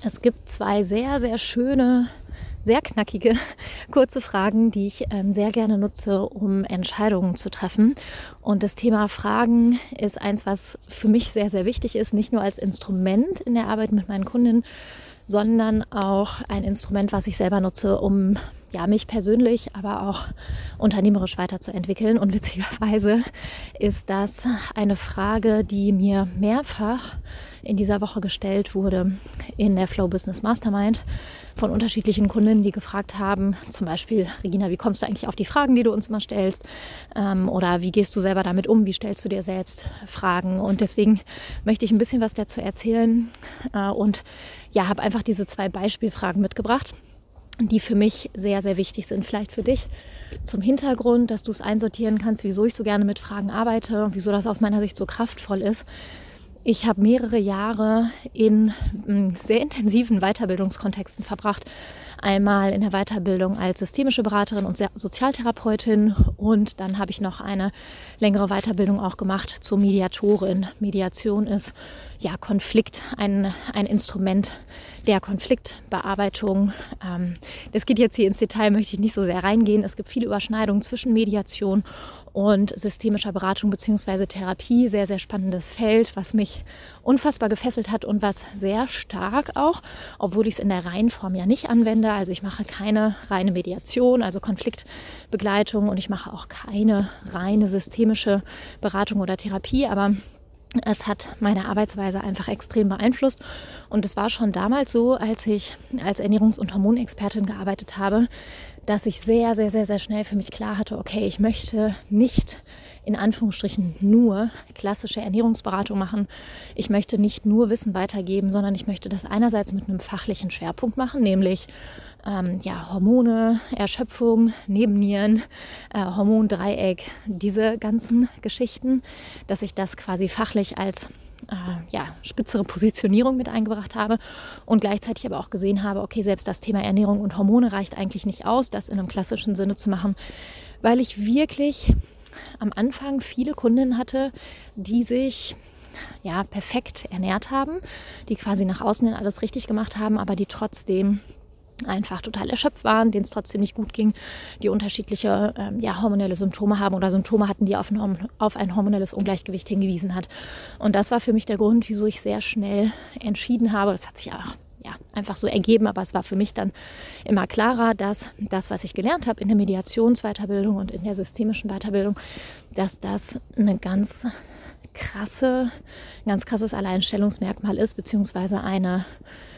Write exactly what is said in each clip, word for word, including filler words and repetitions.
Es gibt zwei sehr, sehr schöne, sehr knackige, kurze Fragen, die ich ähm, sehr gerne nutze, um Entscheidungen zu treffen. Und das Thema Fragen ist eins, was für mich sehr, sehr wichtig ist, nicht nur als Instrument in der Arbeit mit meinen Kundinnen, sondern auch ein Instrument, was ich selber nutze, um ja, mich persönlich, aber auch unternehmerisch weiterzuentwickeln. Und witzigerweise ist das eine Frage, die mir mehrfach in dieser Woche gestellt wurde in der Flow Business Mastermind von unterschiedlichen Kundinnen, die gefragt haben, zum Beispiel: Regina, wie kommst du eigentlich auf die Fragen, die du uns immer stellst? Ähm, oder wie gehst du selber damit um? Wie stellst du dir selbst Fragen? Und deswegen möchte ich ein bisschen was dazu erzählen äh, und ja, habe einfach diese zwei Beispielfragen mitgebracht, die für mich sehr, sehr wichtig sind. Vielleicht für dich zum Hintergrund, dass du es einsortieren kannst, wieso ich so gerne mit Fragen arbeite, wieso das aus meiner Sicht so kraftvoll ist. Ich habe mehrere Jahre in sehr intensiven Weiterbildungskontexten verbracht. Einmal in der Weiterbildung als systemische Beraterin und Sozialtherapeutin und dann habe ich noch eine längere Weiterbildung auch gemacht zur Mediatorin. Mediation ist ja Konflikt, ein, ein Instrument der Konfliktbearbeitung. Ähm, das geht jetzt hier ins Detail, möchte ich nicht so sehr reingehen. Es gibt viele Überschneidungen zwischen Mediation und systemischer Beratung bzw. Therapie. Sehr, sehr spannendes Feld, was mich unfassbar gefesselt hat und was sehr stark auch, obwohl ich es in der reinen Form ja nicht anwende. Also ich mache keine reine Mediation, also Konfliktbegleitung, und ich mache auch keine reine systemische Beratung oder Therapie, aber es hat meine Arbeitsweise einfach extrem beeinflusst. Und es war schon damals so, als ich als Ernährungs- und Hormonexpertin gearbeitet habe, dass ich sehr, sehr, sehr, sehr schnell für mich klar hatte, okay, ich möchte nicht in Anführungsstrichen nur klassische Ernährungsberatung machen. Ich möchte nicht nur Wissen weitergeben, sondern ich möchte das einerseits mit einem fachlichen Schwerpunkt machen, nämlich ähm, ja, Hormone, Erschöpfung, Nebennieren, äh, Hormondreieck, diese ganzen Geschichten, dass ich das quasi fachlich als äh, ja, spitzere Positionierung mit eingebracht habe und gleichzeitig aber auch gesehen habe, okay, selbst das Thema Ernährung und Hormone reicht eigentlich nicht aus, das in einem klassischen Sinne zu machen, weil ich wirklich am Anfang viele Kundinnen hatte, die sich ja perfekt ernährt haben, die quasi nach außen hin alles richtig gemacht haben, aber die trotzdem einfach total erschöpft waren, denen es trotzdem nicht gut ging, die unterschiedliche ähm, ja, hormonelle Symptome haben oder Symptome hatten, die auf ein, auf ein hormonelles Ungleichgewicht hingewiesen hat. Und das war für mich der Grund, wieso ich sehr schnell entschieden habe, das hat sich auch ja, einfach so ergeben, aber es war für mich dann immer klarer, dass das, was ich gelernt habe in der Mediationsweiterbildung und in der systemischen Weiterbildung, dass das eine ganz krasse, ein ganz krasses Alleinstellungsmerkmal ist, beziehungsweise eine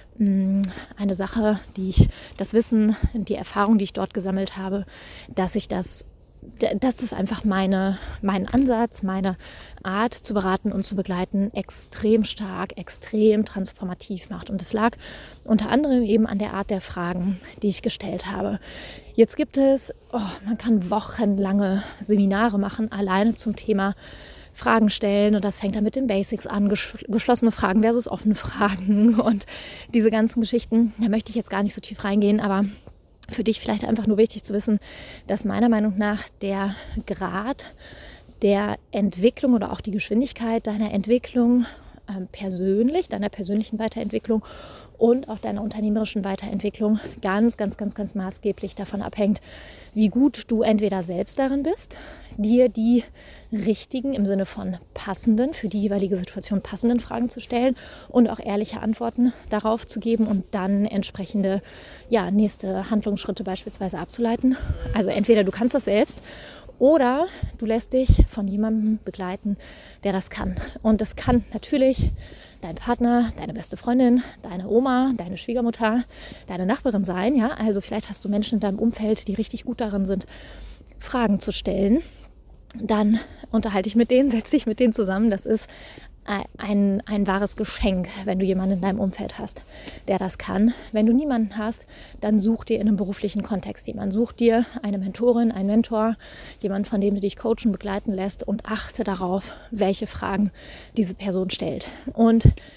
eine Sache, die ich, das Wissen, die Erfahrung, die ich dort gesammelt habe, dass ich das, das ist einfach meine, mein Ansatz, meine Art zu beraten und zu begleiten, extrem stark, extrem transformativ macht. Und es lag unter anderem eben an der Art der Fragen, die ich gestellt habe. Jetzt gibt es, oh, man kann wochenlange Seminare machen, alleine zum Thema Fragen stellen, und das fängt dann mit den Basics an, geschlossene Fragen versus offene Fragen und diese ganzen Geschichten. Da möchte ich jetzt gar nicht so tief reingehen, aber für dich vielleicht einfach nur wichtig zu wissen, dass meiner Meinung nach der Grad der Entwicklung oder auch die Geschwindigkeit deiner Entwicklung äh, persönlich, deiner persönlichen Weiterentwicklung und auch deiner unternehmerischen Weiterentwicklung ganz, ganz, ganz, ganz maßgeblich davon abhängt, wie gut du entweder selbst darin bist, dir die richtigen, im Sinne von passenden, für die jeweilige Situation passenden Fragen zu stellen und auch ehrliche Antworten darauf zu geben und dann entsprechende ja, nächste Handlungsschritte beispielsweise abzuleiten. Also entweder du kannst das selbst oder du lässt dich von jemandem begleiten, der das kann. Und das kann natürlich dein Partner, deine beste Freundin, deine Oma, deine Schwiegermutter, deine Nachbarin sein. Ja? Also vielleicht hast du Menschen in deinem Umfeld, die richtig gut darin sind, Fragen zu stellen. Dann unterhalte dich mit denen, setz dich mit denen zusammen. Das ist ein, ein wahres Geschenk, wenn du jemanden in deinem Umfeld hast, der das kann. Wenn du niemanden hast, dann such dir in einem beruflichen Kontext jemanden. Such dir eine Mentorin, einen Mentor, jemanden, von dem du dich coachen, begleiten lässt, und achte darauf, welche Fragen diese Person stellt. Und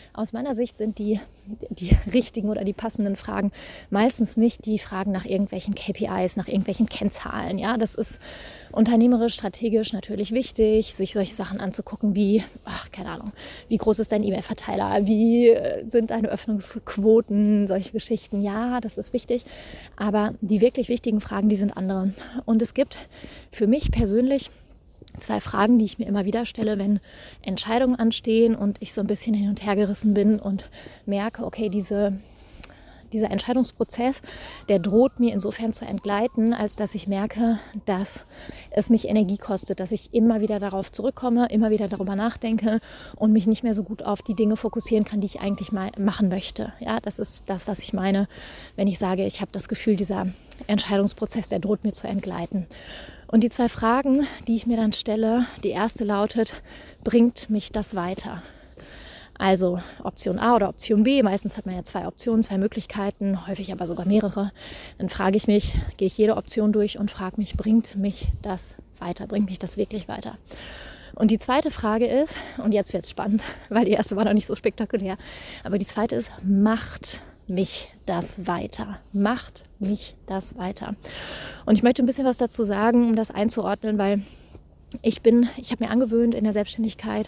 Aus meiner Sicht sind die, die richtigen oder die passenden Fragen meistens nicht die Fragen nach irgendwelchen K P Is, nach irgendwelchen Kennzahlen. Ja, das ist unternehmerisch, strategisch natürlich wichtig, sich solche Sachen anzugucken wie, ach, keine Ahnung, wie groß ist dein E-Mail-Verteiler, wie sind deine Öffnungsquoten, solche Geschichten. Ja, das ist wichtig, aber die wirklich wichtigen Fragen, die sind andere. Und es gibt für mich persönlich zwei Fragen, die ich mir immer wieder stelle, wenn Entscheidungen anstehen und ich so ein bisschen hin und her gerissen bin und merke, okay, diese, dieser Entscheidungsprozess, der droht mir insofern zu entgleiten, als dass ich merke, dass es mich Energie kostet, dass ich immer wieder darauf zurückkomme, immer wieder darüber nachdenke und mich nicht mehr so gut auf die Dinge fokussieren kann, die ich eigentlich mal machen möchte. Ja, das ist das, was ich meine, wenn ich sage, ich habe das Gefühl, dieser Entscheidungsprozess, der droht mir zu entgleiten. Und die zwei Fragen, die ich mir dann stelle, die erste lautet, bringt mich das weiter? Also Option A oder Option B, meistens hat man ja zwei Optionen, zwei Möglichkeiten, häufig aber sogar mehrere. Dann frage ich mich, gehe ich jede Option durch und frage mich, bringt mich das weiter, bringt mich das wirklich weiter? Und die zweite Frage ist, und jetzt wird es spannend, weil die erste war noch nicht so spektakulär, aber die zweite ist, macht mich das weiter? Macht mich das weiter? Und ich möchte ein bisschen was dazu sagen, um das einzuordnen, weil ich bin, ich habe mir angewöhnt in der Selbstständigkeit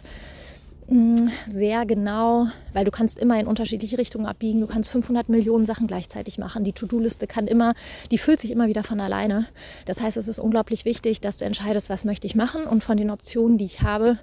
sehr genau, weil du kannst immer in unterschiedliche Richtungen abbiegen, du kannst fünfhundert Millionen Sachen gleichzeitig machen, die To-Do-Liste kann immer, die füllt sich immer wieder von alleine. Das heißt, es ist unglaublich wichtig, dass du entscheidest, was möchte ich machen und von den Optionen, die ich habe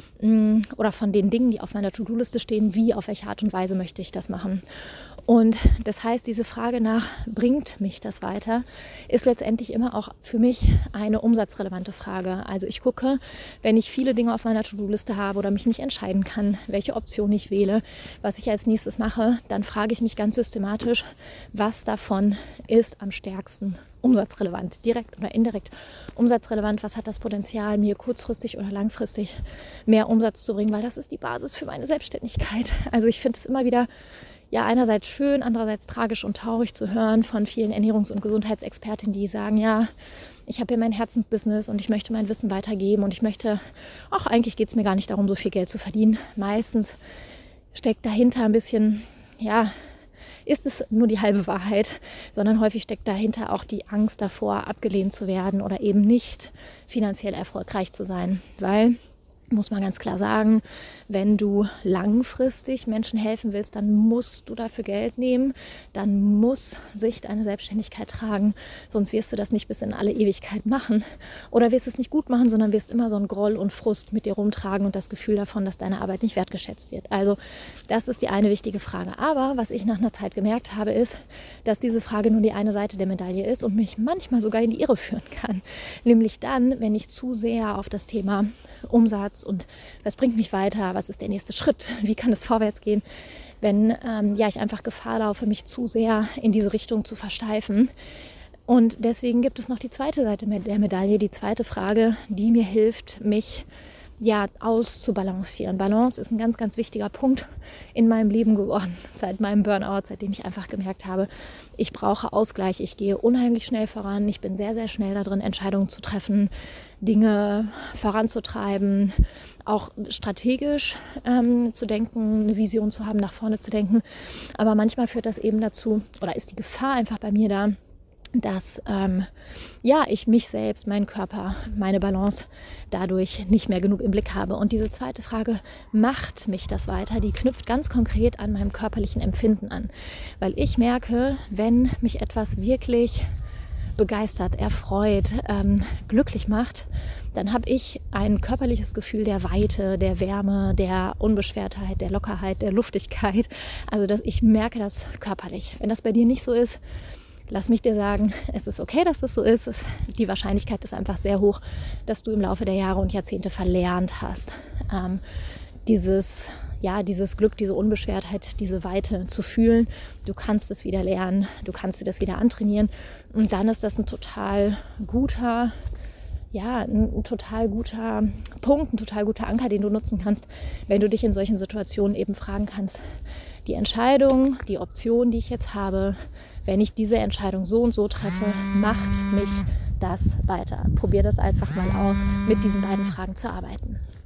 oder von den Dingen, die auf meiner To-Do-Liste stehen, wie, auf welche Art und Weise möchte ich das machen. Und das heißt, diese Frage nach, bringt mich das weiter, ist letztendlich immer auch für mich eine umsatzrelevante Frage. Also ich gucke, wenn ich viele Dinge auf meiner To-Do-Liste habe oder mich nicht entscheiden kann, welche Option ich wähle, was ich als nächstes mache, dann frage ich mich ganz systematisch, was davon ist am stärksten umsatzrelevant, direkt oder indirekt umsatzrelevant, was hat das Potenzial, mir kurzfristig oder langfristig mehr Umsatz zu bringen, weil das ist die Basis für meine Selbstständigkeit. Also ich finde es immer wieder ja einerseits schön, andererseits tragisch und traurig zu hören von vielen Ernährungs- und Gesundheitsexpertinnen, die sagen, ja, ich habe hier mein Herzensbusiness und ich möchte mein Wissen weitergeben und ich möchte, ach, eigentlich geht es mir gar nicht darum, so viel Geld zu verdienen. Meistens steckt dahinter ein bisschen, ja, ist es nur die halbe Wahrheit, sondern häufig steckt dahinter auch die Angst davor, abgelehnt zu werden oder eben nicht finanziell erfolgreich zu sein, weil, muss man ganz klar sagen, wenn du langfristig Menschen helfen willst, dann musst du dafür Geld nehmen, dann muss sich deine Selbstständigkeit tragen, sonst wirst du das nicht bis in alle Ewigkeit machen oder wirst es nicht gut machen, sondern wirst immer so einen Groll und Frust mit dir rumtragen und das Gefühl davon, dass deine Arbeit nicht wertgeschätzt wird. Also das ist die eine wichtige Frage. Aber was ich nach einer Zeit gemerkt habe, ist, dass diese Frage nur die eine Seite der Medaille ist und mich manchmal sogar in die Irre führen kann. Nämlich dann, wenn ich zu sehr auf das Thema Umsatz und was bringt mich weiter, was ist der nächste Schritt, wie kann es vorwärts gehen, wenn ähm, ja, ich einfach Gefahr laufe, mich zu sehr in diese Richtung zu versteifen. Und deswegen gibt es noch die zweite Seite der Medaille, die zweite Frage, die mir hilft, mich ja, auszubalancieren. Balance ist ein ganz, ganz wichtiger Punkt in meinem Leben geworden, seit meinem Burnout, seitdem ich einfach gemerkt habe, ich brauche Ausgleich, ich gehe unheimlich schnell voran, ich bin sehr, sehr schnell darin, Entscheidungen zu treffen, Dinge voranzutreiben, auch strategisch ähm, zu denken, eine Vision zu haben, nach vorne zu denken. Aber manchmal führt das eben dazu, oder ist die Gefahr einfach bei mir da, dass ähm, ja, ich mich selbst, meinen Körper, meine Balance dadurch nicht mehr genug im Blick habe. Und diese zweite Frage, macht mich das weiter, die knüpft ganz konkret an meinem körperlichen Empfinden an. Weil ich merke, wenn mich etwas wirklich begeistert, erfreut, ähm, glücklich macht, dann habe ich ein körperliches Gefühl der Weite, der Wärme, der Unbeschwertheit, der Lockerheit, der Luftigkeit. Also dass ich merke das körperlich. Wenn das bei dir nicht so ist, lass mich dir sagen, es ist okay, dass das so ist. Die Wahrscheinlichkeit ist einfach sehr hoch, dass du im Laufe der Jahre und Jahrzehnte verlernt hast, ähm, dieses, ja, dieses Glück, diese Unbeschwertheit, diese Weite zu fühlen. Du kannst es wieder lernen, du kannst dir das wieder antrainieren. Und dann ist das ein total guter, ja, ein total guter Punkt, ein total guter Anker, den du nutzen kannst, wenn du dich in solchen Situationen eben fragen kannst, die Entscheidung, die Option, die ich jetzt habe, wenn ich diese Entscheidung so und so treffe, macht mich das weiter. Probier das einfach mal aus, mit diesen beiden Fragen zu arbeiten.